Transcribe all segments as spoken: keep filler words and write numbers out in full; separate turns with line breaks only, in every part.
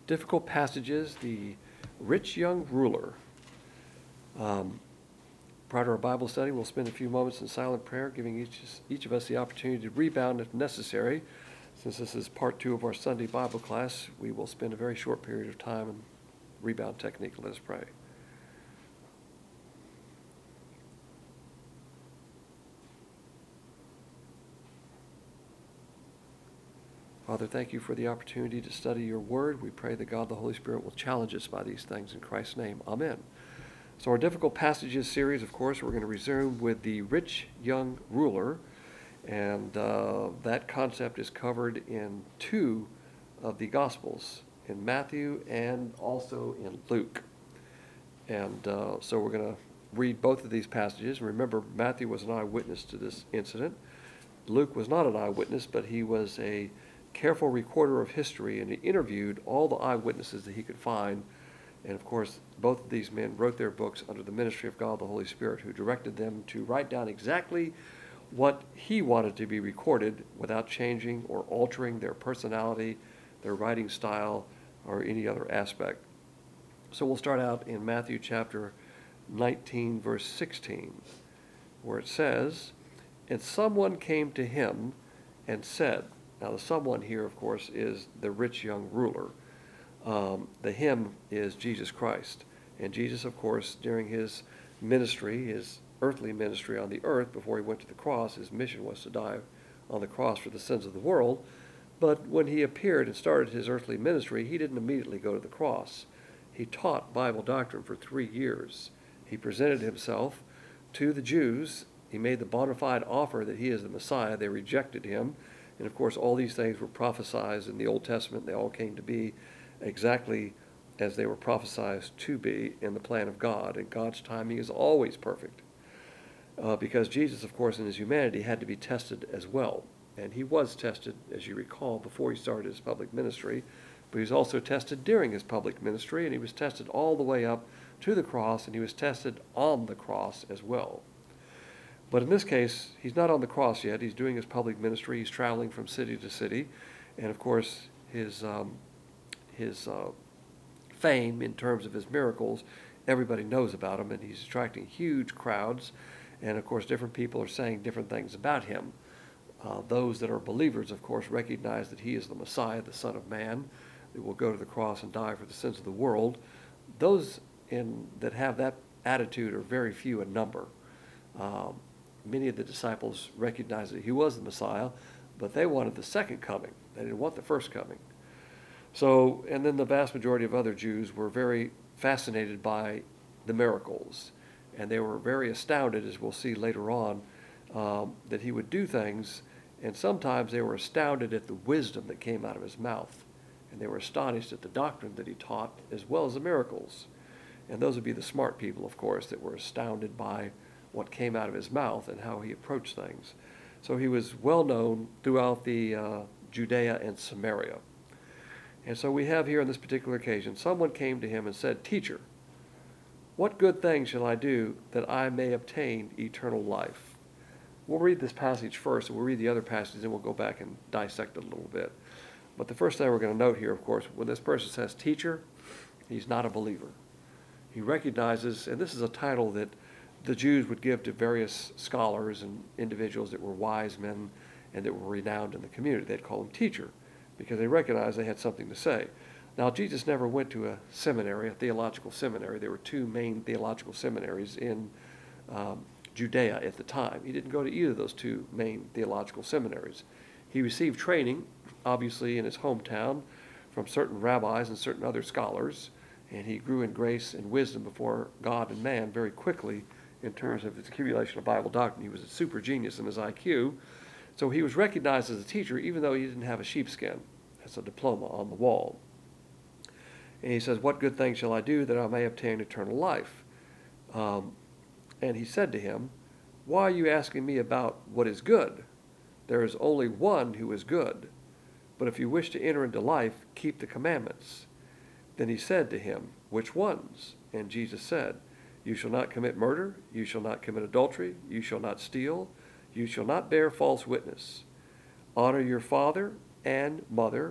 difficult passages, the rich young ruler. Um, prior to our Bible study, we'll spend a few moments in silent prayer, giving each, each of us the opportunity to rebound if necessary. Since this is part two of our Sunday Bible class, we will spend a very short period of time in rebound technique. Let us pray. Father, thank you for the opportunity to study your word. We pray that God the Holy Spirit will challenge us by these things in Christ's name. Amen. So our difficult passages series, of course, we're going to resume with the rich young ruler. And uh, that concept is covered in two of the Gospels, in Matthew and also in Luke. And uh, so we're going to read both of these passages. And remember, Matthew was an eyewitness to this incident. Luke was not an eyewitness, but he was a careful recorder of history, and he interviewed all the eyewitnesses that he could find. And of course, both of these men wrote their books under the ministry of God the Holy Spirit, who directed them to write down exactly what he wanted to be recorded without changing or altering their personality, their writing style, or any other aspect. So we'll start out in Matthew chapter nineteen, verse sixteen, where it says, "And someone came to him and said," now the someone here, of course, is the rich young ruler. Um, the him is Jesus Christ. And Jesus, of course, during his ministry, his earthly ministry on the earth, before he went to the cross, his mission was to die on the cross for the sins of the world. But when he appeared and started his earthly ministry, he didn't immediately go to the cross. He taught Bible doctrine for three years. He presented himself to the Jews. He made the bona fide offer that he is the Messiah. They rejected him. And of course, all these things were prophesied in the Old Testament. They all came to be exactly as they were prophesied to be in the plan of God. And God's timing is always perfect. Uh, because Jesus, of course, in his humanity had to be tested as well. And he was tested, as you recall, before he started his public ministry. But he was also tested during his public ministry, and he was tested all the way up to the cross, and he was tested on the cross as well. But in this case, he's not on the cross yet. He's doing his public ministry. He's traveling from city to city. And of course, his um, his uh, fame in terms of his miracles, everybody knows about him, and he's attracting huge crowds. And of course, different people are saying different things about him. Uh, those that are believers, of course, recognize that he is the Messiah, the Son of Man, that will go to the cross and die for the sins of the world. Those in, that have that attitude are very few in number. Um, many of the disciples recognized that he was the Messiah, but they wanted the second coming. They didn't want the first coming. So, and then the vast majority of other Jews were very fascinated by the miracles. And they were very astounded, as we'll see later on, um, that he would do things. And sometimes they were astounded at the wisdom that came out of his mouth. And they were astonished at the doctrine that he taught, as well as the miracles. And those would be the smart people, of course, that were astounded by what came out of his mouth and how he approached things. So he was well known throughout the uh, Judea and Samaria. And so we have here on this particular occasion, someone came to him and said, "Teacher, what good thing shall I do that I may obtain eternal life?" We'll read this passage first, and we'll read the other passages, and we'll go back and dissect it a little bit. But the first thing we're going to note here, of course, when this person says teacher, he's not a believer. He recognizes, and this is a title that the Jews would give to various scholars and individuals that were wise men and that were renowned in the community. They'd call him teacher because they recognized they had something to say. Now, Jesus never went to a seminary, a theological seminary. There were two main theological seminaries in um, Judea at the time. He didn't go to either of those two main theological seminaries. He received training, obviously, in his hometown from certain rabbis and certain other scholars, and he grew in grace and wisdom before God and man very quickly in terms of his accumulation of Bible doctrine. He was a super genius in his I Q. So he was recognized as a teacher, even though he didn't have a sheepskin. That's a diploma on the wall. And he says, "What good thing shall I do that I may obtain eternal life?" Um, and he said to him, "Why are you asking me about what is good? There is only one who is good. But if you wish to enter into life, keep the commandments." Then he said to him, "Which ones?" And Jesus said, "You shall not commit murder, you shall not commit adultery, you shall not steal, you shall not bear false witness. Honor your father and mother,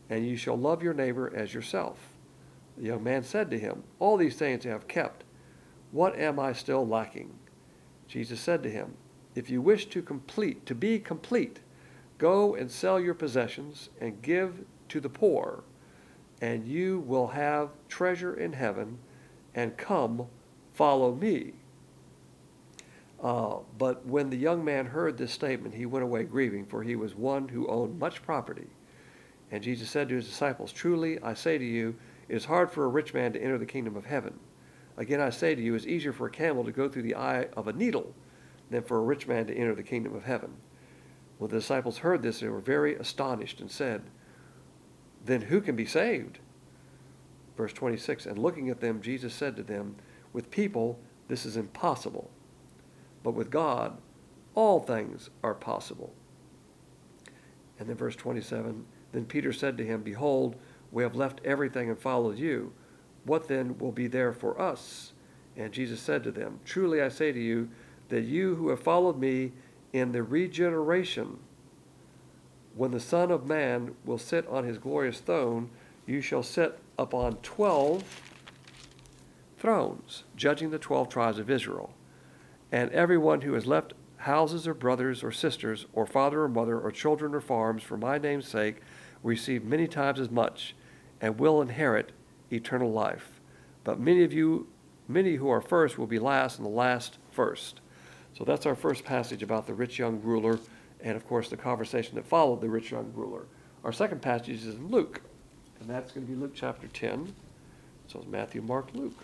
and you shall love your neighbor as yourself. The young man said to him, All these things I have kept. What am I still lacking? Jesus said to him, If you wish to complete, to be complete, go and sell your possessions and give to the poor, and you will have treasure in heaven, and come, follow me. Uh, but when the young man heard this statement, he went away grieving, for he was one who owned much property. And Jesus said to his disciples, Truly, I say to you, it is hard for a rich man to enter the kingdom of heaven. Again, I say to you, it is easier for a camel to go through the eye of a needle than for a rich man to enter the kingdom of heaven. When the disciples heard this, they were very astonished and said, Then who can be saved? Verse twenty-six, And looking at them, Jesus said to them, With people this is impossible, but with God all things are possible. And then verse twenty-seven, Then Peter said to him, Behold, we have left everything and followed you. What then will be there for us? And Jesus said to them, Truly I say to you, that you who have followed me in the regeneration, when the Son of Man will sit on his glorious throne, you shall sit upon twelve thrones, judging the twelve tribes of Israel. And everyone who has left houses or brothers or sisters or father or mother or children or farms for my name's sake will receive many times as much and will inherit eternal life. But many of you, many who are first will be last, and the last first. So that's our first passage about the rich young ruler, and of course the conversation that followed the rich young ruler. Our second passage is in Luke, and that's going to be Luke chapter ten. So it's Matthew, Mark, Luke.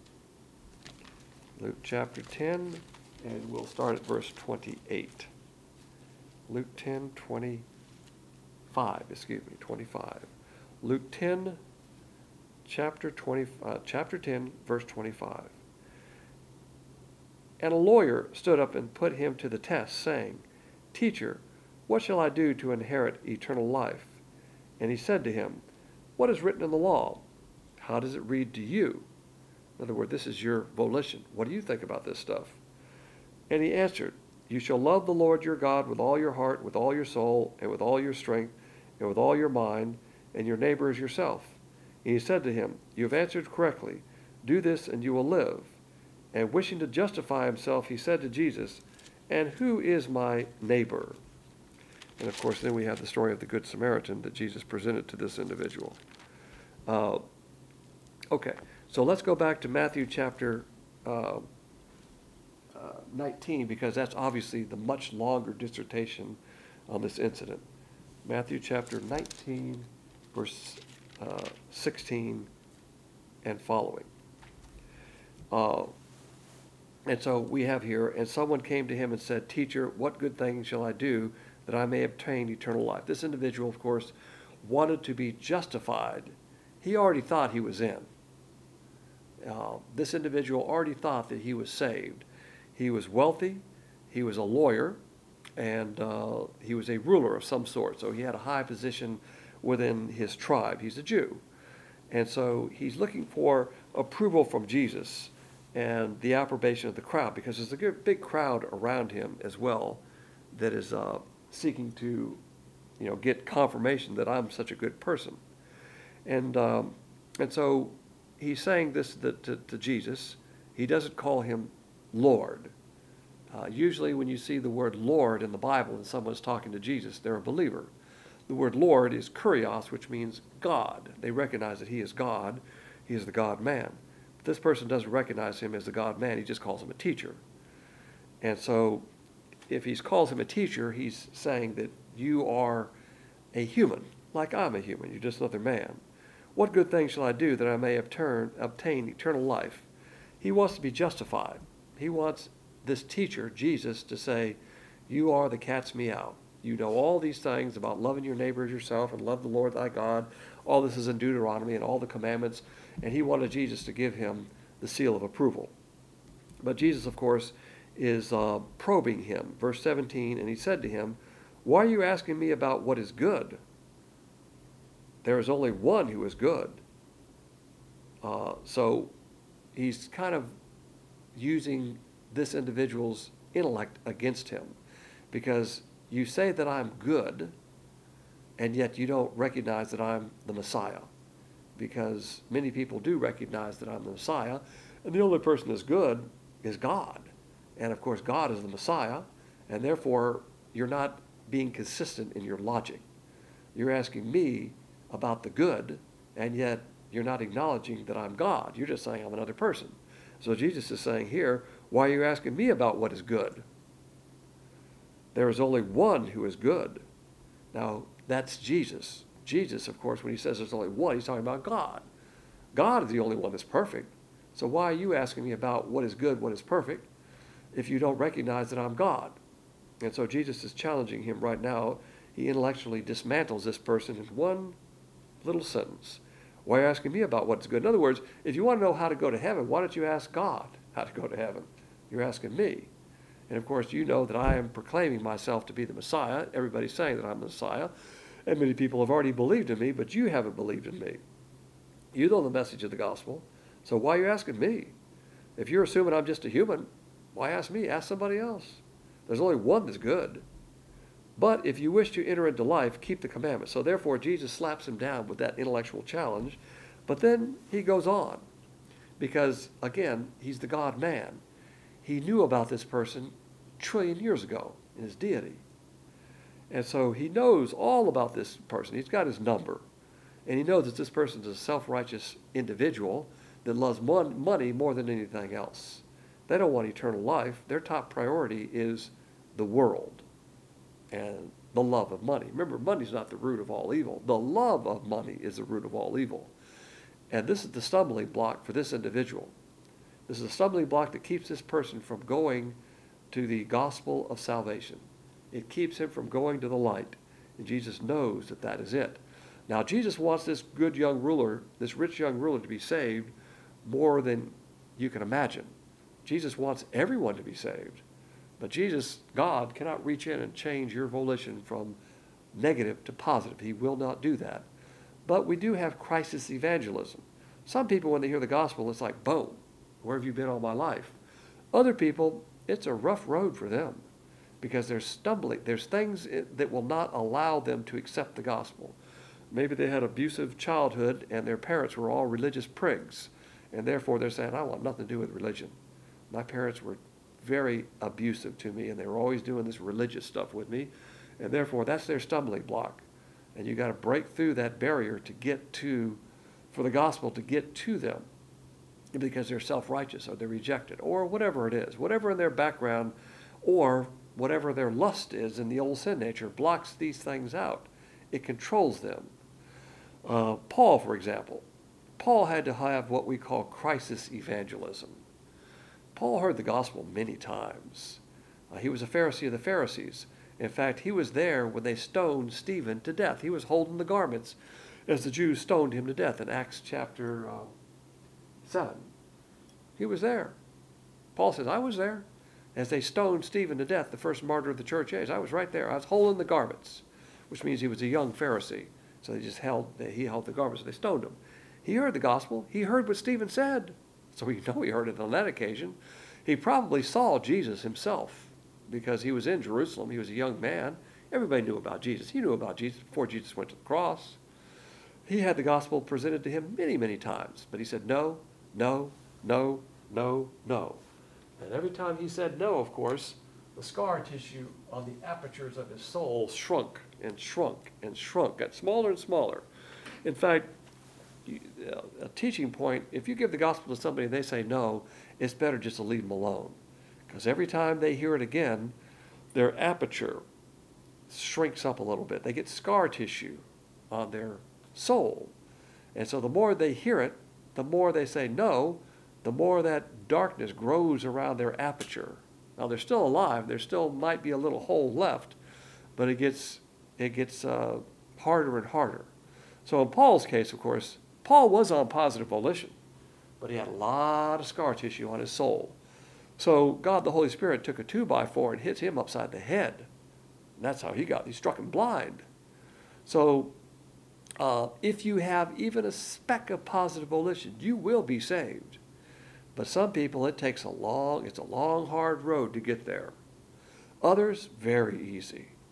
Luke chapter ten, and we'll start at verse twenty-eight. Luke ten, twenty-five, excuse me, twenty-five. Luke ten, chapter twenty, uh, chapter ten, verse twenty-five. And a lawyer stood up and put him to the test, saying, Teacher, what shall I do to inherit eternal life? And he said to him, What is written in the law? How does it read to you? In other words, this is your volition. What do you think about this stuff? And he answered, You shall love the Lord your God with all your heart, with all your soul, and with all your strength, and with all your mind, and your neighbor as yourself. And he said to him, You have answered correctly. Do this, and you will live. And wishing to justify himself, he said to Jesus, And who is my neighbor? And of course, then we have the story of the Good Samaritan that Jesus presented to this individual. Uh, okay, so let's go back to Matthew chapter uh, uh, nineteen, because that's obviously the much longer dissertation on this incident. Matthew chapter nineteen, verse uh, sixteen and following. Uh, And so we have here, and someone came to him and said, Teacher, what good thing shall I do that I may obtain eternal life? This individual, of course, wanted to be justified. He already thought he was in. Uh, this individual already thought that he was saved. He was wealthy, he was a lawyer, and uh, he was a ruler of some sort. So he had a high position within his tribe. He's a Jew. And so he's looking for approval from Jesus and the approbation of the crowd, because there's a good, big crowd around him as well that is uh, seeking to, you know, get confirmation that I'm such a good person. And um, and so he's saying this to, to, to Jesus. He doesn't call him Lord. Uh, usually when you see the word Lord in the Bible and someone's talking to Jesus, they're a believer. The word Lord is kurios, which means God. They recognize that he is God. He is the God-man. This person doesn't recognize him as the God-man. He just calls him a teacher. And so if he calls him a teacher, he's saying that you are a human, like I'm a human. You're just another man. What good thing shall I do that I may obtain, obtain eternal life? He wants to be justified. He wants this teacher, Jesus, to say, you are the cat's meow. You know all these things about loving your neighbor as yourself and love the Lord thy God. All this is in Deuteronomy and all the commandments. And he wanted Jesus to give him the seal of approval. But Jesus, of course, is uh, probing him. Verse seventeen, and he said to him, why are you asking me about what is good? There is only one who is good. Uh, so he's kind of using this individual's intellect against him, because you say that I'm good, and yet you don't recognize that I'm the Messiah. Because many people do recognize that I'm the Messiah, and the only person that's good is God. And of course, God is the Messiah, and therefore you're not being consistent in your logic. You're asking me about the good, and yet you're not acknowledging that I'm God. You're just saying I'm another person. So Jesus is saying here, why are you asking me about what is good? There is only one who is good. Now, that's Jesus. Jesus, of course, when he says there's only one, he's talking about God. God is the only one that's perfect. So why are you asking me about what is good, what is perfect, if you don't recognize that I'm God? And so Jesus is challenging him right now. He intellectually dismantles this person in one little sentence. Why are you asking me about what's good? In other words, if you want to know how to go to heaven, why don't you ask God how to go to heaven? You're asking me. And of course, you know that I am proclaiming myself to be the Messiah. Everybody's saying that I'm the Messiah. And many people have already believed in me, but you haven't believed in me. You know the message of the gospel. So why are you asking me? If you're assuming I'm just a human, why ask me? Ask somebody else. There's only one that's good. But if you wish to enter into life, keep the commandments. So therefore, Jesus slaps him down with that intellectual challenge. But then he goes on. Because, again, he's the God-man. He knew about this person a trillion years ago in his deity. And so he knows all about this person. He's got his number. And he knows that this person is a self-righteous individual that loves mon- money more than anything else. They don't want eternal life. Their top priority is the world and the love of money. Remember, money's not the root of all evil. The love of money is the root of all evil. And this is the stumbling block for this individual. This is a stumbling block that keeps this person from going to the gospel of salvation. It keeps him from going to the light. And Jesus knows that that is it. Now, Jesus wants this good young ruler, this rich young ruler, to be saved more than you can imagine. Jesus wants everyone to be saved. But Jesus, God, cannot reach in and change your volition from negative to positive. He will not do that. But we do have crisis evangelism. Some people, when they hear the gospel, it's like, boom, where have you been all my life? Other people, it's a rough road for them because they're stumbling. There's things that will not allow them to accept the gospel. Maybe they had abusive childhood and their parents were all religious prigs, and therefore they're saying, I want nothing to do with religion. My parents were very abusive to me, and they were always doing this religious stuff with me, and therefore that's their stumbling block. And you got to break through that barrier to get to, for the gospel to get to them, because they're self-righteous or they're rejected or whatever it is, whatever in their background or whatever their lust is in the old sin nature blocks these things out. It controls them. Uh, Paul, for example, Paul had to have what we call crisis evangelism. Paul heard the gospel many times. Uh, he was a Pharisee of the Pharisees. In fact, he was there when they stoned Stephen to death. He was holding the garments as the Jews stoned him to death in Acts chapter uh, seven. He was there. Paul says, I was there. As they stoned Stephen to death, the first martyr of the church age, I was right there. I was holding the garments, which means he was a young Pharisee. So they just held, he held the garments, so they stoned him. He heard the gospel. He heard what Stephen said. So we know he heard it on that occasion. He probably saw Jesus himself because he was in Jerusalem. He was a young man. Everybody knew about Jesus. He knew about Jesus before Jesus went to the cross. He had the gospel presented to him many, many times. But he said, no, no, no, no, no. And every time he said no, of course, the scar tissue on the apertures of his soul shrunk and shrunk and shrunk, got smaller and smaller. In fact, a teaching point, if you give the gospel to somebody and they say no, it's better just to leave them alone. Because every time they hear it again, their aperture shrinks up a little bit. They get scar tissue on their soul. And so the more they hear it, the more they say no, the more that darkness grows around their aperture. Now they're still alive. There still might be a little hole left, but it gets it gets uh, harder and harder. So in Paul's case, of course, Paul was on positive volition, but he had a lot of scar tissue on his soul. So God, the Holy Spirit, took a two by four and hit him upside the head. And that's how he got, he struck him blind. So uh, if you have even a speck of positive volition, you will be saved. But some people, it takes a long, it's a long, hard road to get there. Others, very easy.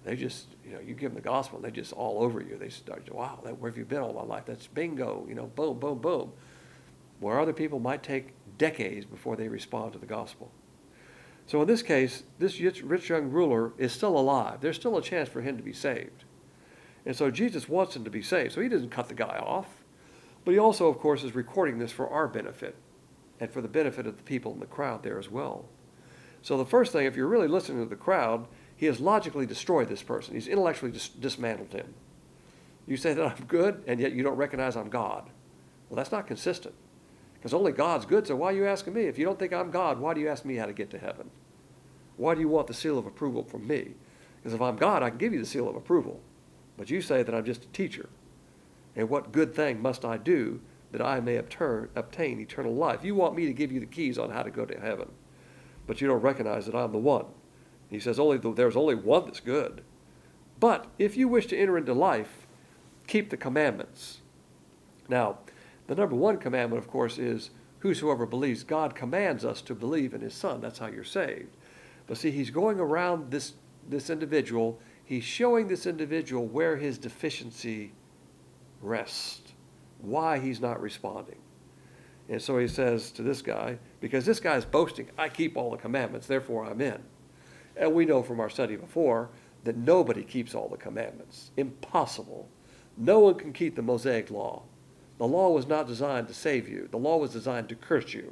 they just, you know, you give them the gospel and they just all over you. They start, wow, that, where have you been all my life? That's bingo, you know, boom, boom, boom. Where other people might take decades before they respond to the gospel. So in this case, this rich young ruler is still alive. There's still a chance for him to be saved. And so Jesus wants him to be saved. So he doesn't cut the guy off. But he also, of course, is recording this for our benefit and for the benefit of the people in the crowd there as well. So the first thing, if you're really listening to the crowd, he has logically destroyed this person. He's intellectually dis- dismantled him. You say that I'm good, and yet you don't recognize I'm God. Well, that's not consistent. Because only God's good, so why are you asking me? If you don't think I'm God, why do you ask me how to get to heaven? Why do you want the seal of approval from me? Because if I'm God, I can give you the seal of approval. But you say that I'm just a teacher. And what good thing must I do that I may obtain, obtain eternal life? You want me to give you the keys on how to go to heaven. But you don't recognize that I'm the one. He says only there's only one that's good. But if you wish to enter into life, keep the commandments. Now, the number one commandment, of course, is whosoever believes. God commands us to believe in his Son. That's how you're saved. But see, he's going around this, this individual. He's showing this individual where his deficiency rests, why he's not responding. And so he says to this guy, because this guy is boasting, I keep all the commandments, therefore I'm in. And we know from our study before that nobody keeps all the commandments. Impossible. No one can keep the Mosaic law. The law was not designed to save you. The law was designed to curse you.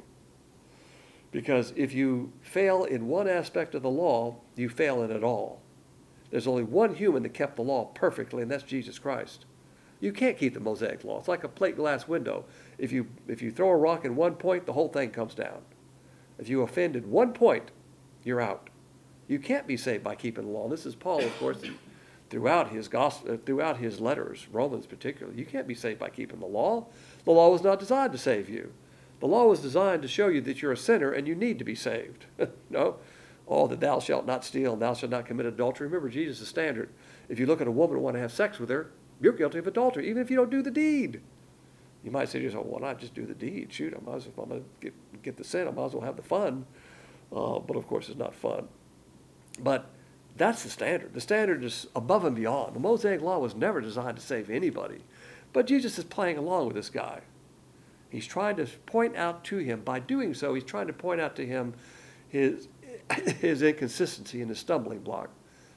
Because if you fail in one aspect of the law, you fail in it all. There's only one human that kept the law perfectly, and that's Jesus Christ. You can't keep the Mosaic law. It's like a plate glass window. If you, if you throw a rock in one point, the whole thing comes down. If you offend in one point, you're out. You can't be saved by keeping the law. This is Paul, of course, throughout his gospel, throughout his letters, Romans particularly. You can't be saved by keeping the law. The law was not designed to save you. The law was designed to show you that you're a sinner and you need to be saved. No? Oh, that thou shalt not steal and thou shalt not commit adultery. Remember Jesus' standard. If you look at a woman and want to have sex with her, you're guilty of adultery, even if you don't do the deed. You might say to yourself, well, why not just do the deed? Shoot, I might as well, I'm going to get, get the sin. I might as well have the fun. Uh, but, of course, it's not fun. But that's the standard. The standard is above and beyond. The Mosaic law was never designed to save anybody. But Jesus is playing along with this guy. He's trying to point out to him, by doing so, he's trying to point out to him his, his inconsistency and his stumbling block.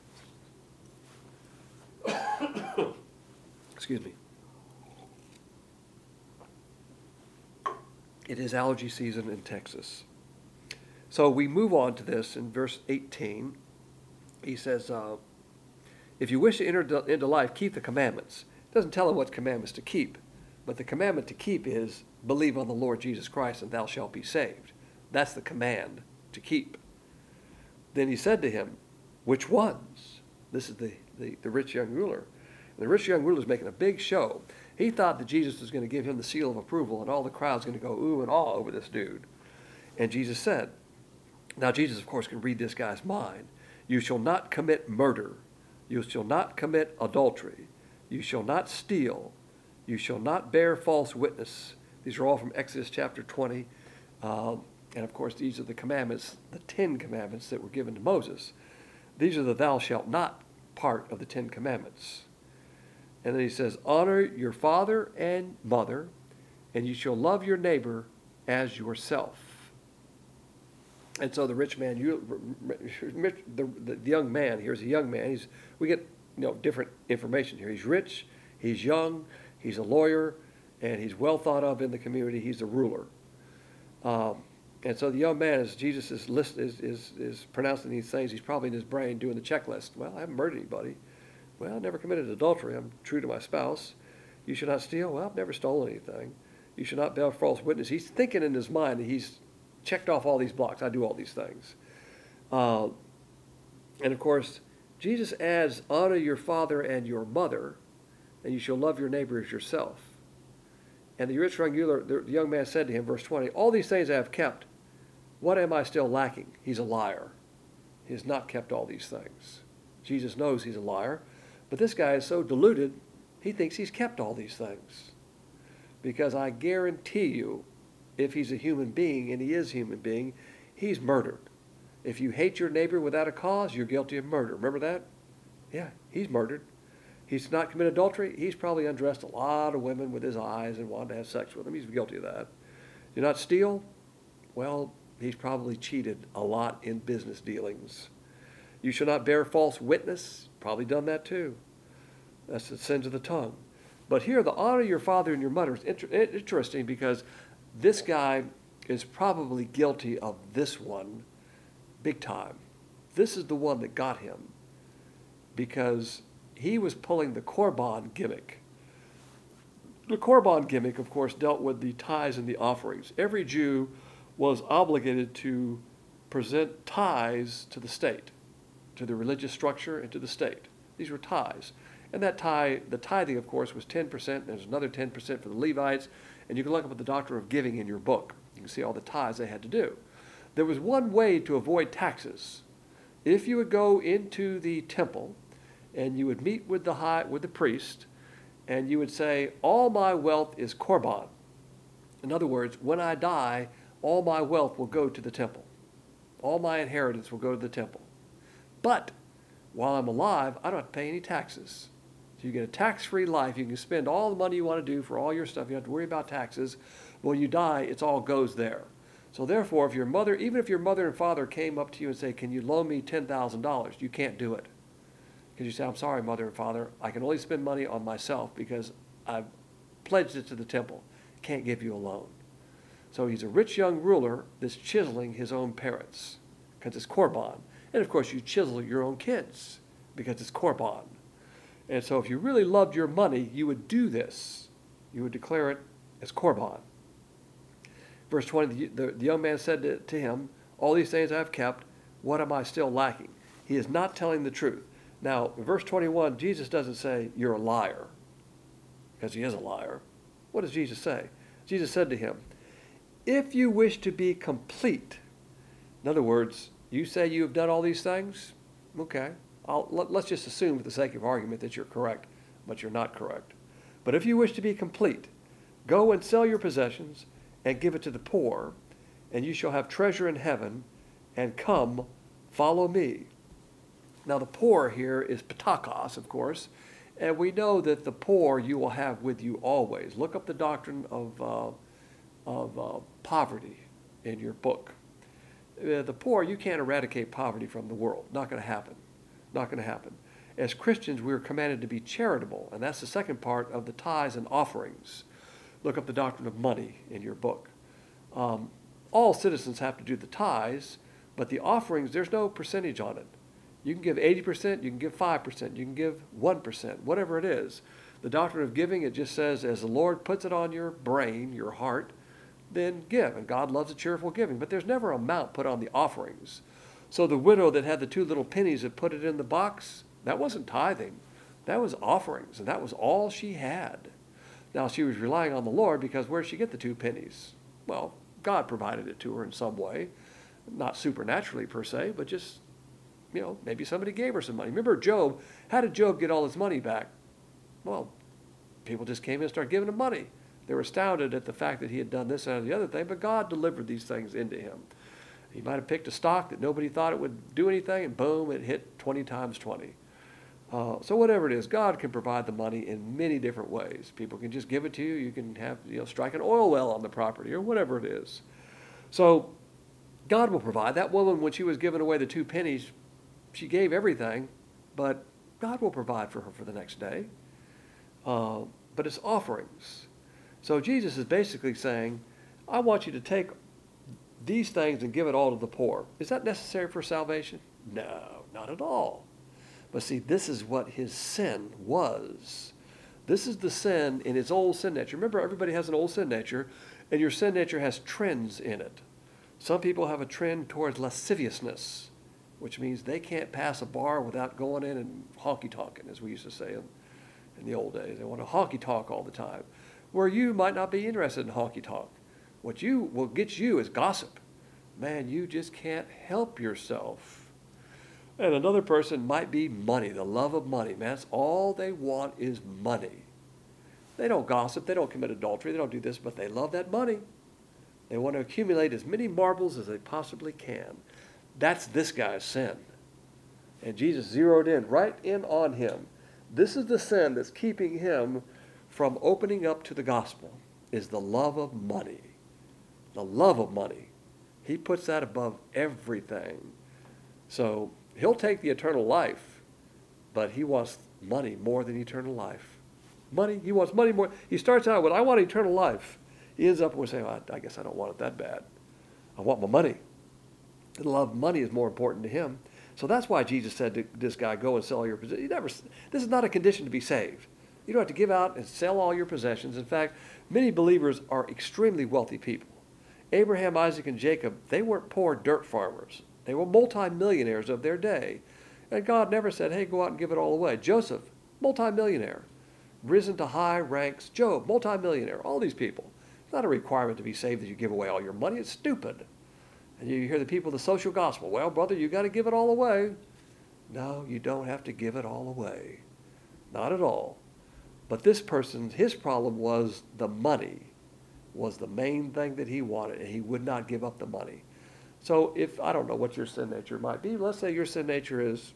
Excuse me. It is allergy season in Texas. So we move on to this in verse eighteen. He says, uh, if you wish to enter into life, keep the commandments. It doesn't tell him what commandments to keep, but the commandment to keep is believe on the Lord Jesus Christ and thou shalt be saved. That's the command to keep. Then he said to him, which ones? This is the, the, the rich young ruler. And the rich young ruler is making a big show. He thought that Jesus was going to give him the seal of approval and all the crowd's going to go ooh and awe over this dude. And Jesus said, now Jesus, of course, can read this guy's mind. You shall not commit murder. You shall not commit adultery. You shall not steal. You shall not bear false witness. These are all from Exodus chapter twenty. Um, and of course, these are the commandments, the Ten Commandments that were given to Moses. These are the thou shalt not part of the Ten Commandments. And then he says, honor your father and mother, and you shall love your neighbor as yourself. And so the rich man, you, the, the young man, here's a young man. He's, we get you know different information here. He's rich, he's young, he's a lawyer, and he's well thought of in the community. He's a ruler. Um, and so the young man, as Jesus is, list, is, is, is pronouncing these things, he's probably in his brain doing the checklist. Well, I haven't murdered anybody. Well, I never committed adultery. I'm true to my spouse. You should not steal. Well, I've never stolen anything. You should not bear false witness. He's thinking in his mind that he's checked off all these blocks. I do all these things. Uh, and of course, Jesus adds, honor your father and your mother, and you shall love your neighbor as yourself. And the rich young ruler, the young man said to him, verse twenty, all these things I have kept. What am I still lacking? He's a liar. He has not kept all these things. Jesus knows he's a liar, but this guy is so deluded, he thinks he's kept all these things. Because I guarantee you, if he's a human being, and he is a human being, he's murdered. If you hate your neighbor without a cause, you're guilty of murder. Remember that? Yeah, he's murdered. He's not committed adultery. He's probably undressed a lot of women with his eyes and wanted to have sex with them. He's guilty of that. Do not steal? Well, he's probably cheated a lot in business dealings. You shall not bear false witness. Probably done that too. That's the sins of the tongue. But here, the honor your father and your mother is inter- interesting because this guy is probably guilty of this one big time. This is the one that got him because he was pulling the Korban gimmick. The Korban gimmick, of course, dealt with the tithes and the offerings. Every Jew was obligated to present tithes to the state, to the religious structure and to the state. These were tithes. And that tithe, the tithing, of course, was ten percent. There's another ten percent for the Levites. And you can look up at the Doctrine of Giving in your book. You can see all the tithes they had to do. There was one way to avoid taxes. If you would go into the temple and you would meet with the high, with the priest, and you would say, all my wealth is Korban. In other words, when I die, all my wealth will go to the temple. All my inheritance will go to the temple. But while I'm alive, I don't have to pay any taxes. So you get a tax-free life. You can spend all the money you want to do for all your stuff. You don't have to worry about taxes. But when you die, it all goes there. So therefore, if your mother, even if your mother and father came up to you and say, can you loan me ten thousand dollars? You can't do it. Because you say, I'm sorry, mother and father, I can only spend money on myself because I've pledged it to the temple. Can't give you a loan. So he's a rich young ruler that's chiseling his own parents because it's Korban. And of course, you chisel your own kids because it's Korban. And so if you really loved your money, you would do this. You would declare it as Korban. Verse twenty, the, the, the young man said to, to him, all these things I have kept, what am I still lacking? He is not telling the truth. Now, in verse twenty-one, Jesus doesn't say, you're a liar, because he is a liar. What does Jesus say? Jesus said to him, if you wish to be complete, in other words, you say you have done all these things? Okay. I'll, let, let's just assume for the sake of argument that you're correct, but you're not correct. But if you wish to be complete, go and sell your possessions and give it to the poor, and you shall have treasure in heaven, and come, follow me. Now the poor here is Patakos, of course, and we know that the poor you will have with you always. Look up the doctrine of, uh, of uh, poverty in your book. Uh, the poor, you can't eradicate poverty from the world. Not going to happen. Not going to happen. As Christians, we are commanded to be charitable, and that's the second part of the tithes and offerings. Look up the doctrine of money in your book. Um, all citizens have to do the tithes, but the offerings, there's no percentage on it. You can give eighty percent, you can give five percent, you can give one percent, whatever it is. The doctrine of giving, it just says, as the Lord puts it on your brain, your heart, then give. And God loves a cheerful giving. But there's never an amount put on the offerings. So the widow that had the two little pennies that put it in the box, that wasn't tithing. That was offerings, and that was all she had. Now, she was relying on the Lord because where did she get the two pennies? Well, God provided it to her in some way. Not supernaturally per se, but just, you know, maybe somebody gave her some money. Remember Job, how did Job get all his money back? Well, people just came in and started giving him money. They were astounded at the fact that he had done this and the other thing, but God delivered these things into him. He might have picked a stock that nobody thought it would do anything, and boom, it hit twenty times twenty. Uh, so whatever it is, God can provide the money in many different ways. People can just give it to you. You can have, you know, strike an oil well on the property or whatever it is. So God will provide. That woman, when she was giving away the two pennies, she gave everything, but God will provide for her for the next day. Uh, but it's offerings. So Jesus is basically saying, I want you to take these things and give it all to the poor. Is that necessary for salvation? No, not at all. But see, this is what his sin was. This is the sin in his old sin nature. Remember, everybody has an old sin nature, and your sin nature has trends in it. Some people have a trend towards lasciviousness, which means they can't pass a bar without going in and honky-tonking, as we used to say in, in the old days. They want to honky-tonk all the time, where you might not be interested in honky-tonk. What you will get you is gossip. Man, you just can't help yourself. And another person might be money, the love of money. Man, that's all they want is money. They don't gossip, they don't commit adultery, they don't do this, but they love that money. They want to accumulate as many marbles as they possibly can. That's this guy's sin. And Jesus zeroed in, right in on him. This is the sin that's keeping him from opening up to the gospel, is the love of money. The love of money. He puts that above everything. So he'll take the eternal life, but he wants money more than eternal life. Money, he wants money more. He starts out with, I want eternal life. He ends up with saying, well, I guess I don't want it that bad. I want my money. The love of money is more important to him. So that's why Jesus said to this guy, go and sell your possessions. Never, this is not a condition to be saved. You don't have to give out and sell all your possessions. In fact, many believers are extremely wealthy people. Abraham, Isaac, and Jacob, they weren't poor dirt farmers. They were multimillionaires of their day. And God never said, hey, go out and give it all away. Joseph, multimillionaire, risen to high ranks. Job, multimillionaire. All these people. It's not a requirement to be saved that you give away all your money. It's stupid. And you hear the people of the social gospel, well, brother, you got to give it all away. No, you don't have to give it all away. Not at all. But this person, his problem was the money was the main thing that he wanted, and he would not give up the money. So if, I don't know what your sin nature might be, let's say your sin nature is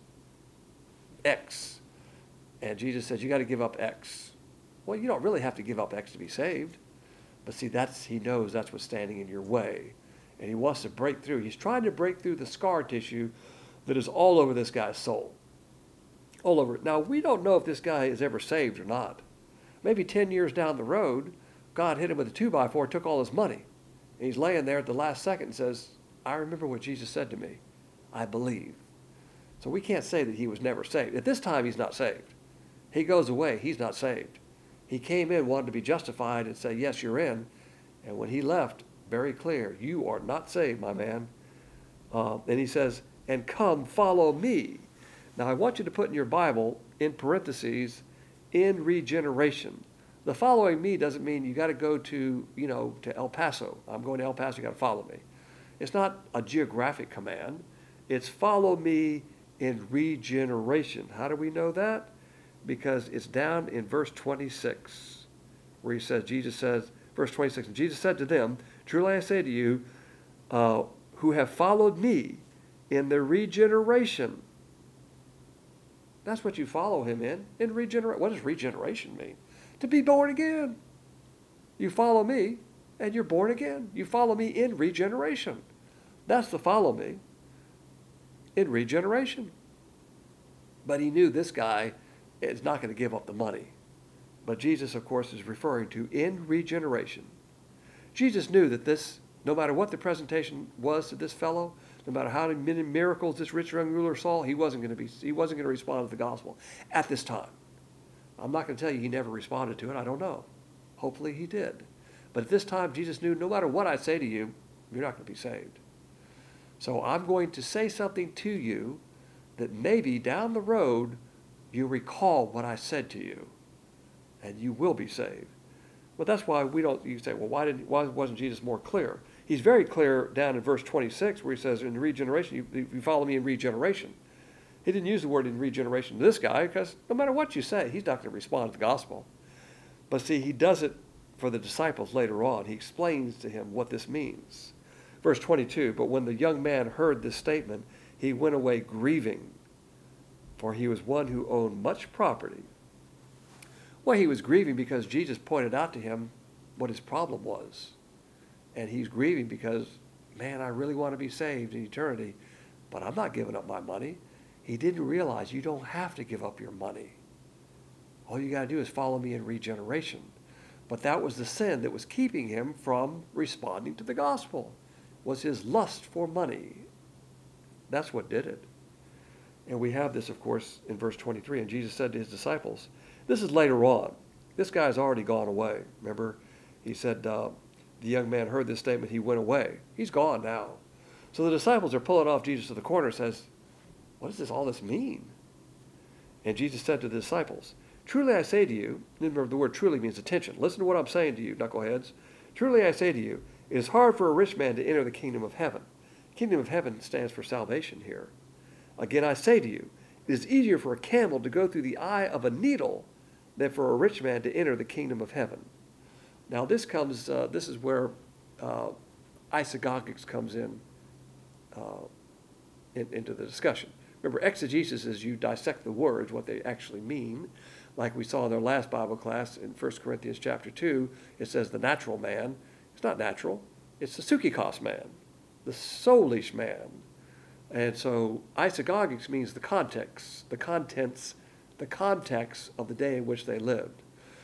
X, and Jesus says you got to give up X. Well, you don't really have to give up X to be saved. But see, that's he knows that's what's standing in your way. And he wants to break through. He's trying to break through the scar tissue that is all over this guy's soul. All over it. Now, we don't know if this guy is ever saved or not. Maybe ten years down the road, God hit him with a two by four, took all his money. And he's laying there at the last second and says, I remember what Jesus said to me. I believe. So we can't say that he was never saved. At this time, he's not saved. He goes away, he's not saved. He came in, wanted to be justified and say, yes, you're in. And when he left, very clear, you are not saved, my man. Uh, and he says, and come follow me. Now, I want you to put in your Bible, in parentheses, in regeneration. The following me doesn't mean you got to go to, you know, to El Paso. I'm going to El Paso, you got to follow me. It's not a geographic command. It's follow me in regeneration. How do we know that? Because it's down in verse twenty-six, where he says, Jesus says, verse twenty-six, and Jesus said to them, truly I say to you, uh, who have followed me in the regeneration. That's what you follow him in, in regeneration. What does regeneration mean? To be born again. You follow me, and you're born again. You follow me in regeneration. That's the follow me in regeneration. But he knew this guy is not going to give up the money. But Jesus, of course, is referring to in regeneration. Jesus knew that this, no matter what the presentation was to this fellow, no matter how many miracles this rich young ruler saw, he wasn't going to be, he wasn't going to respond to the gospel at this time. I'm not going to tell you he never responded to it. I don't know. Hopefully he did. But at this time, Jesus knew no matter what I say to you, you're not going to be saved. So I'm going to say something to you that maybe down the road you recall what I said to you, and you will be saved. But that's why we don't, you say, well, why, did, why wasn't Jesus more clear? He's very clear down in verse twenty-six where he says, in regeneration, you, you follow me in regeneration. He didn't use the word in regeneration to this guy because no matter what you say, he's not going to respond to the gospel. But see, he does it for the disciples later on. He explains to him what this means. Verse twenty-two, but when the young man heard this statement, he went away grieving, for he was one who owned much property. Well, he was grieving because Jesus pointed out to him what his problem was. And he's grieving because, man, I really want to be saved in eternity, but I'm not giving up my money. He didn't realize you don't have to give up your money. All you got to do is follow me in regeneration. But that was the sin that was keeping him from responding to the gospel, was his lust for money. That's what did it. And we have this, of course, in verse twenty-three. And Jesus said to his disciples, this is later on. This guy's already gone away. Remember, he said, uh, the young man heard this statement, he went away. He's gone now. So the disciples are pulling off Jesus to the corner and says, what does this all this mean? And Jesus said to the disciples, truly I say to you, remember the word truly means attention. Listen to what I'm saying to you, knuckleheads. Truly I say to you, it is hard for a rich man to enter the kingdom of heaven. Kingdom of heaven stands for salvation here. Again, I say to you, it is easier for a camel to go through the eye of a needle than for a rich man to enter the kingdom of heaven. Now, this comes. Uh, this is where uh, isagogics comes in, uh, in into the discussion. Remember, exegesis is you dissect the words, what they actually mean. Like we saw in our last Bible class in First Corinthians chapter two, it says the natural man. It's not natural. It's the psychikos man, the soulish man. And so isagogics means the context, the contents, the context of the day in which they lived.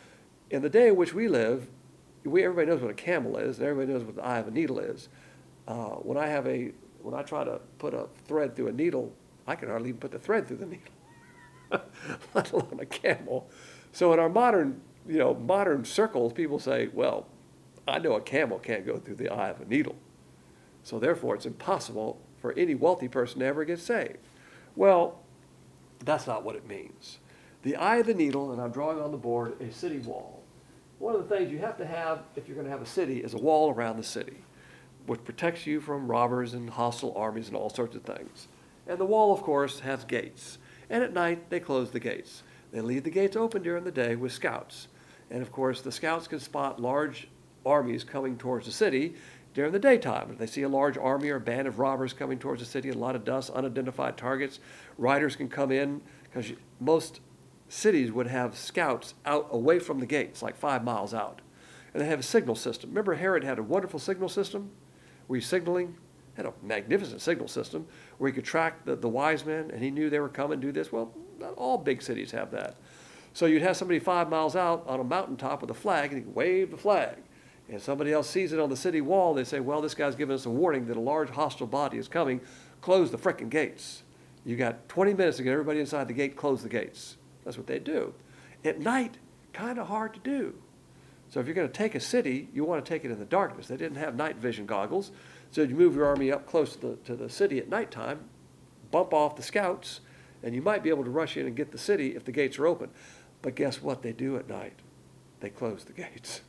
In the day in which we live, we, everybody knows what a camel is, and everybody knows what the eye of a needle is. Uh, when I have a, when I try to put a thread through a needle, I can hardly even put the thread through the needle, let alone a camel. So in our modern, you know, modern circles, people say, well, I know a camel can't go through the eye of a needle. So therefore, it's impossible for any wealthy person to ever get saved. Well, that's not what it means. The eye of the needle, and I'm drawing on the board a city wall. One of the things you have to have if you're going to have a city is a wall around the city, which protects you from robbers and hostile armies and all sorts of things. And the wall, of course, has gates. And at night, they close the gates. They leave the gates open during the day with scouts. And of course, the scouts can spot large armies coming towards the city during the daytime. If they see a large army or a band of robbers coming towards the city, a lot of dust, unidentified targets, riders can come in, because most cities would have scouts out away from the gates, like five miles out. And they have a signal system. Remember, Herod had a wonderful signal system where he's signaling, had a magnificent signal system where he could track the, the wise men, and he knew they were coming to do this. Well, not all big cities have that. So you'd have somebody five miles out on a mountaintop with a flag, and he could wave the flag. And somebody else sees it on the city wall, they say, well, this guy's giving us a warning that a large hostile body is coming. Close the frickin' gates. You got twenty minutes to get everybody inside the gate, close the gates. That's what they do. At night, kind of hard to do. So if you're going to take a city, you want to take it in the darkness. They didn't have night vision goggles. So you move your army up close to the, to the city at nighttime, bump off the scouts, and you might be able to rush in and get the city if the gates are open. But guess what they do at night? They close the gates.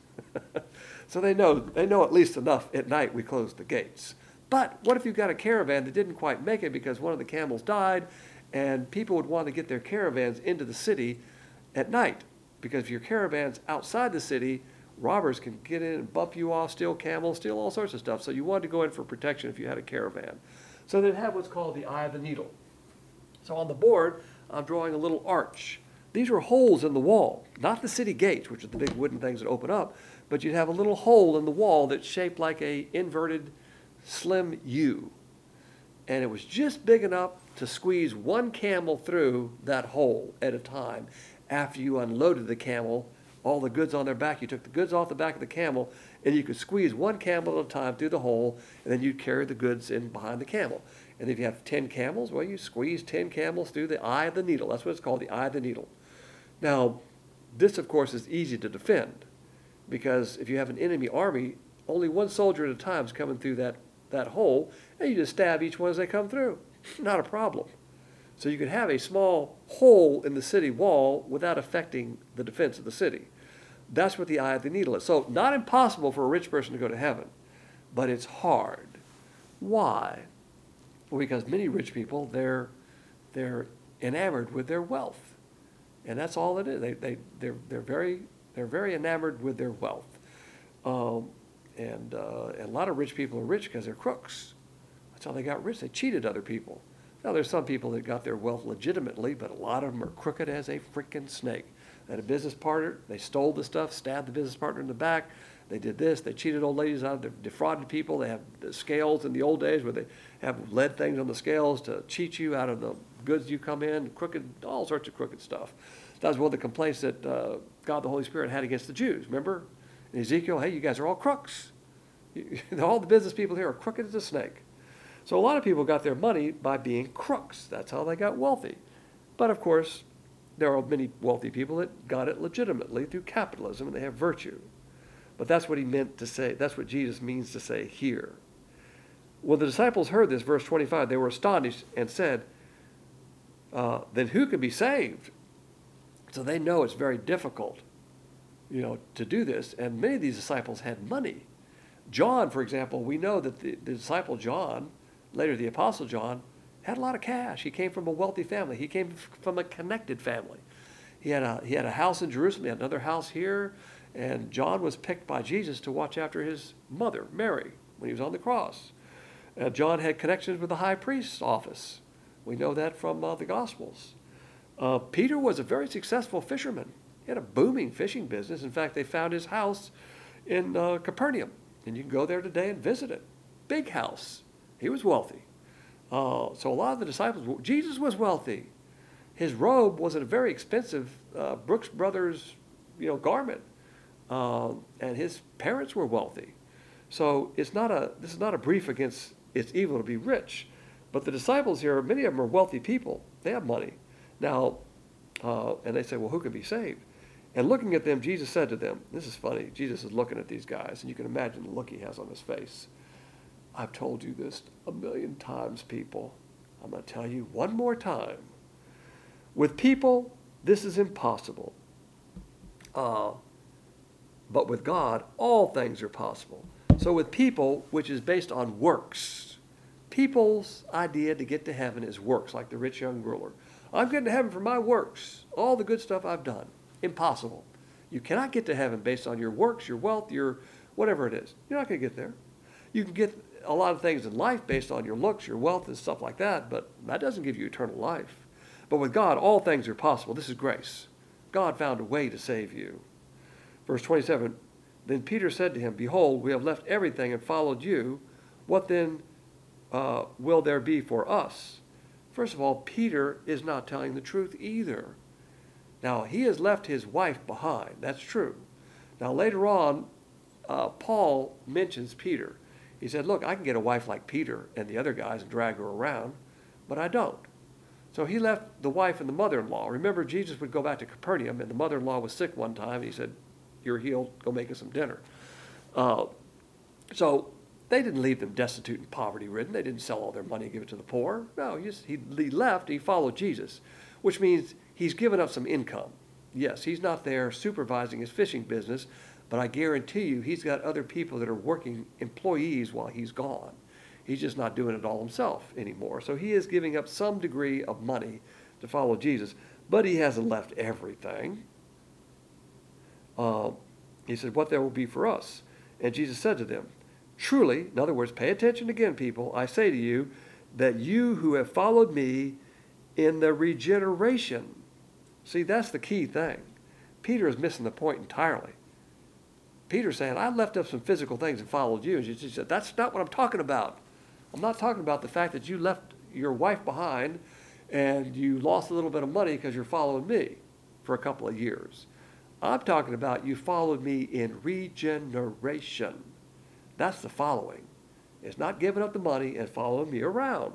So they know, they know at least enough at night we close the gates. But what if you've got a caravan that didn't quite make it because one of the camels died, and people would want to get their caravans into the city at night? Because if your caravan's outside the city, robbers can get in and bump you off, steal camels, steal all sorts of stuff. So you wanted to go in for protection if you had a caravan. So they'd have what's called the eye of the needle. So on the board, I'm drawing a little arch. These were holes in the wall, not the city gates, which are the big wooden things that open up, but you'd have a little hole in the wall that's shaped like a inverted slim U. And it was just big enough to squeeze one camel through that hole at a time. After you unloaded the camel, all the goods on their back, you took the goods off the back of the camel, and you could squeeze one camel at a time through the hole, and then you'd carry the goods in behind the camel. And if you have ten camels, well, you squeeze ten camels through the eye of the needle. That's what it's called, the eye of the needle. Now, this, of course, is easy to defend, because if you have an enemy army, only one soldier at a time is coming through that, that hole, and you just stab each one as they come through. Not a problem. So you could have a small hole in the city wall without affecting the defense of the city. That's what the eye of the needle is. So not impossible for a rich person to go to heaven, but it's hard. Why? Well, because many rich people, they're, they're enamored with their wealth. And that's all it is. They, they, they're, they're, very, they're very enamored with their wealth. Um, and, uh, and a lot of rich people are rich because they're crooks. That's how they got rich. They cheated other people. Now, there's some people that got their wealth legitimately, but a lot of them are crooked as a freaking snake. They had a business partner. They stole the stuff, stabbed the business partner in the back. They did this. They cheated old ladies out. They defrauded people. They have the scales in the old days where they have lead things on the scales to cheat you out of the goods you come in, crooked, all sorts of crooked stuff. That was one of the complaints that uh, God the Holy Spirit had against the Jews. Remember? In Ezekiel, hey, you guys are all crooks. You, all the business people here are crooked as a snake. So a lot of people got their money by being crooks. That's how they got wealthy. But of course, there are many wealthy people that got it legitimately through capitalism, and they have virtue. But that's what he meant to say. That's what Jesus means to say here. When the disciples heard this, verse twenty-five, they were astonished and said, uh, then who can be saved? So they know it's very difficult, you know, to do this. And many of these disciples had money. John, for example, we know that the, the disciple John, later the Apostle John, had a lot of cash. He came from a wealthy family. He came from a connected family. He had a, he had a house in Jerusalem. He had another house here. And John was picked by Jesus to watch after his mother, Mary, when he was on the cross. Uh, John had connections with the high priest's office. We know that from uh, the Gospels. Uh, Peter was a very successful fisherman. He had a booming fishing business. In fact, they found his house in uh, Capernaum, and you can go there today and visit it. Big house. He was wealthy. Uh, so a lot of the disciples, Jesus was wealthy. His robe was a very expensive uh, Brooks Brothers, you know, garment, uh, and his parents were wealthy. So it's not a. This is not a brief against it's evil to be rich, but the disciples here, many of them are wealthy people. They have money now, uh, and they say, well, who can be saved? And looking at them, Jesus said to them, this is funny. Jesus is looking at these guys, and you can imagine the look he has on his face. I've told you this a million times, people. I'm going to tell you one more time. With people, this is impossible. Uh, but with God, all things are possible. So with people, which is based on works, people's idea to get to heaven is works, like the rich young ruler. I'm getting to heaven for my works, all the good stuff I've done. Impossible. You cannot get to heaven based on your works, your wealth, your whatever it is. You're not going to get there. You can get a lot of things in life based on your looks, your wealth, and stuff like that, but that doesn't give you eternal life. But with God, all things are possible. This is grace. God found a way to save you. Verse twenty-seven, then Peter said to him, behold, we have left everything and followed you. What then uh, will there be for us? First of all, Peter is not telling the truth either. Now, he has left his wife behind. That's true. Now, later on, uh, Paul mentions Peter. He said, look, I can get a wife like Peter and the other guys and drag her around, but I don't. So he left the wife and the mother-in-law. Remember, Jesus would go back to Capernaum, and the mother-in-law was sick one time, and he said, you're healed, go make us some dinner. Uh, so they didn't leave them destitute and poverty-ridden. They didn't sell all their money and give it to the poor. No, he, just, he, he left, he followed Jesus, which means he's given up some income. Yes, he's not there supervising his fishing business, but I guarantee you he's got other people that are working employees while he's gone. He's just not doing it all himself anymore. So he is giving up some degree of money to follow Jesus, but he hasn't left everything. Uh, he said, what there will be for us. And Jesus said to them, truly, in other words, pay attention again, people, I say to you that you who have followed me in the regeneration. See, that's the key thing. Peter is missing the point entirely. Peter's saying, I left up some physical things and followed you. And Jesus said, that's not what I'm talking about. I'm not talking about the fact that you left your wife behind and you lost a little bit of money because you're following me for a couple of years. I'm talking about you followed me in regeneration. That's the following. It's not giving up the money and following me around.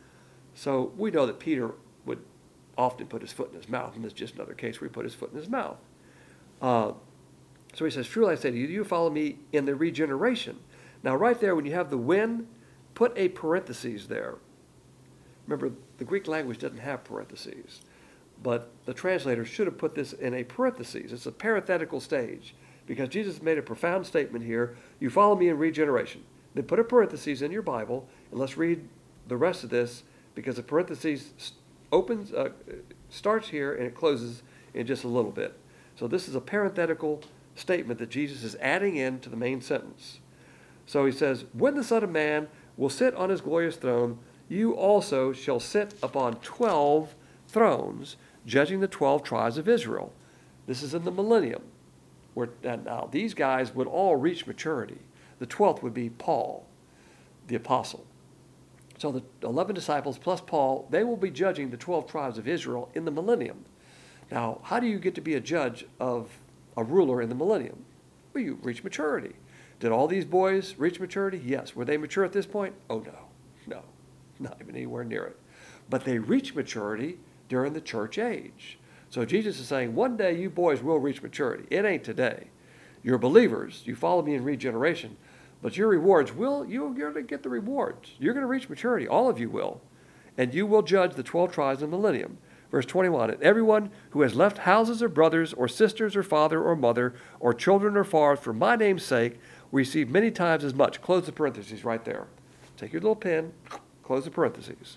So we know that Peter would often put his foot in his mouth, and this is just another case where he put his foot in his mouth. Uh, so he says, truly I say to you, you follow me in the regeneration. Now right there, when you have the when, put a parenthesis there. Remember, the Greek language doesn't have parentheses, but the translator should have put this in a parenthesis. It's a parenthetical stage, because Jesus made a profound statement here. You follow me in regeneration. Then put a parenthesis in your Bible, and let's read the rest of this, because the parenthesis opens, uh, starts here, and it closes in just a little bit. So this is a parenthetical statement that Jesus is adding in to the main sentence. So he says, when the Son of Man will sit on his glorious throne, you also shall sit upon twelve thrones, judging the twelve tribes of Israel. This is in the millennium. Where, and now, these guys would all reach maturity. The twelfth would be Paul, the apostle. So the eleven disciples plus Paul, they will be judging the twelve tribes of Israel in the millennium. Now, how do you get to be a judge of a ruler in the millennium? Well, you reach maturity. Did all these boys reach maturity? Yes. Were they mature at this point? Oh, no. No. Not even anywhere near it. But they reach maturity during the church age. So Jesus is saying, one day you boys will reach maturity. It ain't today. You're believers. You follow me in regeneration. But your rewards will, you're going to get the rewards. You're going to reach maturity. All of you will. And you will judge the twelve tribes in the millennium. Verse twenty-one, and everyone who has left houses or brothers or sisters or father or mother or children or farms for my name's sake will receive many times as much. Close the parentheses right there. Take your little pen, close the parentheses.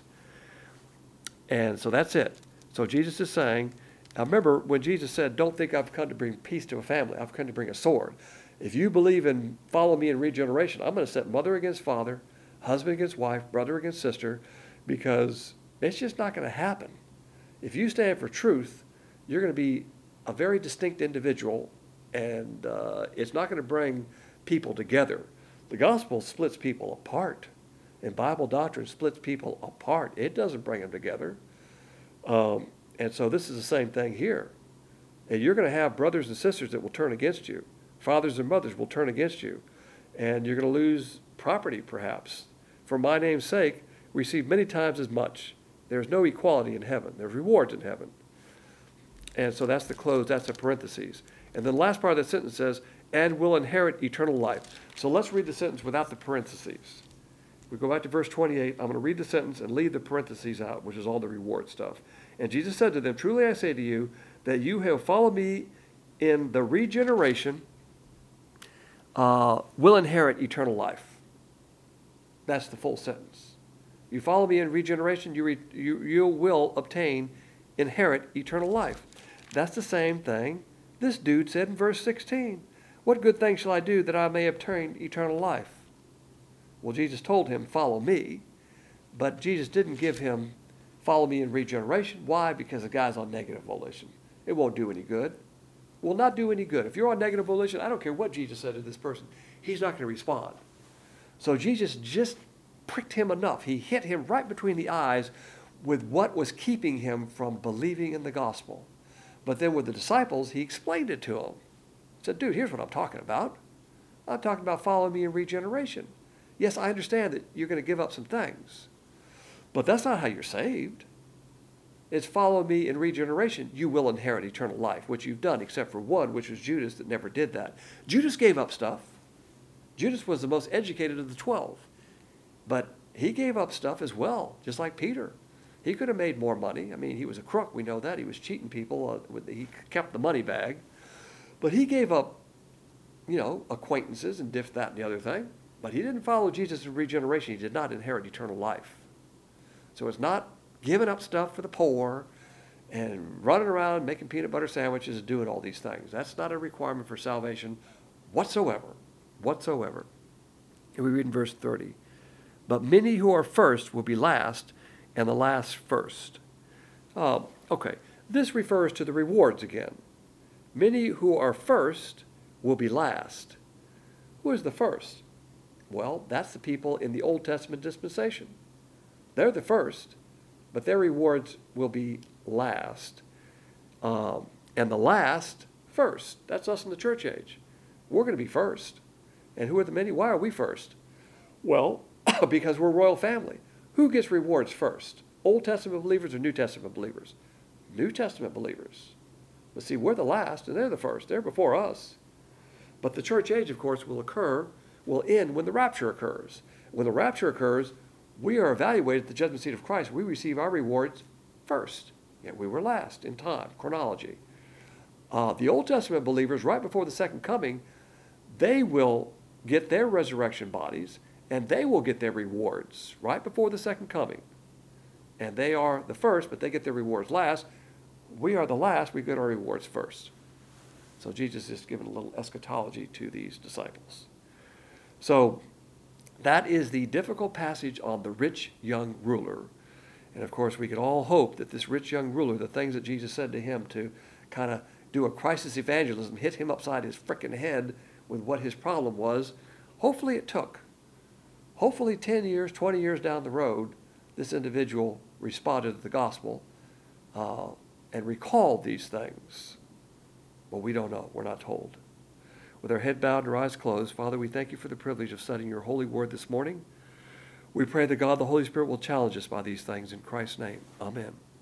And so that's it. So Jesus is saying, now remember when Jesus said, don't think I've come to bring peace to a family. I've come to bring a sword. If you believe in follow me in regeneration, I'm going to set mother against father, husband against wife, brother against sister, because It's just not going to happen. If you stand for truth, you're going to be a very distinct individual, and uh, it's not going to bring people together. The gospel splits people apart, and Bible doctrine splits people apart. It doesn't bring them together. Um, and so this is the same thing here. And you're going to have brothers and sisters that will turn against you. Fathers and mothers will turn against you. And you're going to lose property, perhaps. For my name's sake, receive many times as much. There's no equality in heaven. There's rewards in heaven. And so that's the close, that's the parentheses. And then the last part of the sentence says, and will inherit eternal life. So let's read the sentence without the parentheses. We go back to verse twenty-eight. I'm going to read the sentence and leave the parentheses out, which is all the reward stuff. And Jesus said to them, truly I say to you, that you have followed me in the regeneration, uh, will inherit eternal life. That's the full sentence. You follow me in regeneration, you, re, you, you will obtain, inherit eternal life. That's the same thing this dude said in verse sixteen. What good thing shall I do that I may obtain eternal life? Well, Jesus told him, follow me. But Jesus didn't give him, follow me in regeneration. Why? Because the guy's on negative volition. It won't do any good. It will not do any good. If you're on negative volition, I don't care what Jesus said to this person. He's not going to respond. So Jesus just pricked him enough. He hit him right between the eyes with what was keeping him from believing in the gospel. But then with the disciples, he explained it to them. He said, dude, here's what I'm talking about. I'm talking about following me in regeneration. Yes, I understand that you're going to give up some things, but that's not how you're saved. It's follow me in regeneration. You will inherit eternal life, which you've done, except for one, which was Judas, that never did that. Judas gave up stuff. Judas was the most educated of the twelve, but he gave up stuff as well, just like Peter. He could have made more money. I mean, he was a crook. We know that. He was cheating people. Uh, with the, he kept the money bag. But he gave up, you know, acquaintances and this, that, and the other thing. But he didn't follow Jesus in regeneration. He did not inherit eternal life. So it's not giving up stuff for the poor and running around making peanut butter sandwiches and doing all these things. That's not a requirement for salvation whatsoever. Whatsoever. And we read in verse thirty. But many who are first will be last, and the last first. Um, okay, this refers to the rewards again. Many who are first will be last. Who is the first? Well, that's the people in the Old Testament dispensation. They're the first, but their rewards will be last. Um, and the last, first. That's us in the church age. We're going to be first. And who are the many? Why are we first? Well, because we're a royal family. Who gets rewards first? Old Testament believers or New Testament believers? New Testament believers. But see, we're the last and they're the first. They're before us. But the church age, of course, will occur, will end when the rapture occurs. When the rapture occurs, we are evaluated at the judgment seat of Christ. We receive our rewards first. Yet we were last in time, chronology. Uh, the Old Testament believers, right before the second coming, they will get their resurrection bodies, and they will get their rewards right before the second coming. And they are the first, but they get their rewards last. We are the last, we get our rewards first. So Jesus is giving a little eschatology to these disciples. So that is the difficult passage on the rich young ruler. And of course, we could all hope that this rich young ruler, the things that Jesus said to him to kind of do a crisis evangelism, hit him upside his frickin' head with what his problem was, hopefully it took. Hopefully ten years, twenty years down the road, this individual responded to the gospel uh, and recalled these things. Well, we don't know. We're not told. With our head bowed and our eyes closed, Father, we thank you for the privilege of studying your holy word this morning. We pray that God, the Holy Spirit, will challenge us by these things in Christ's name. Amen.